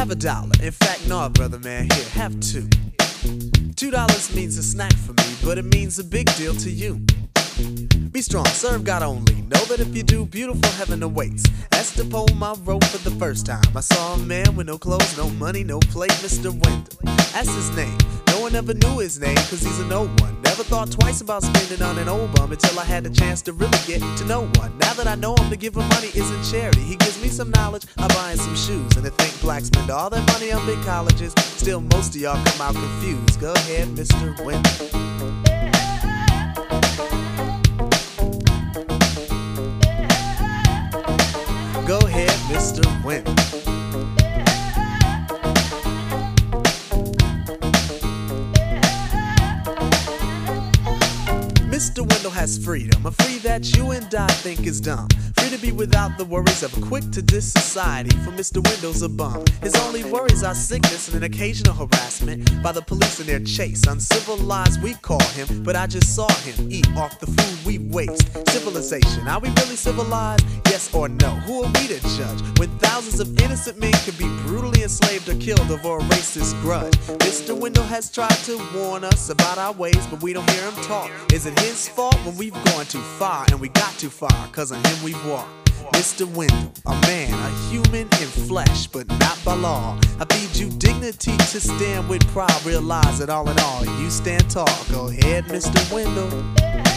have $1. In fact, no, brother man, here, have two. $2 means a snack for me, but it means a big deal to you. Be strong, serve God only. Know that if you do, beautiful heaven awaits. That's the poem I wrote for the first time. I saw a man with no clothes, no money, no plate, Mr. Wendell. That's his name. No one ever knew his name, cause he's a no one. Never thought twice about spending on an old bum until I had the chance to really get to know one. Now that I know him, to give him money isn't charity. He gives me some knowledge, I buy him some shoes. And to think blacks spend all their money on big colleges, still most of y'all come out confused. Go ahead, Mr. Wendell. Go ahead, Mr. Wendell. Mr. Wendell has freedom, a free that you and I think is dumb. Free to be without the worries of a quick-to-diss society, for Mr. Wendell's a bum. His only worries are sickness and an occasional harassment by the police in their chase. Uncivilized we call him, but I just saw him eat off the food we waste. Civilization, are we really civilized? Yes or no? Who are we to judge when thousands of innocent men can be brutally enslaved or killed over a racist grudge? Mr. Wendell has tried to warn us about our ways, but we don't hear him talk. Is it his fault when we've gone too far, and we got too far, cause on him we've walked? Mr. Wendell, a man, a human in flesh, but not by law. I feed you dignity to stand with pride. Realize that all in all, you stand tall. Go ahead, Mr. Wendell.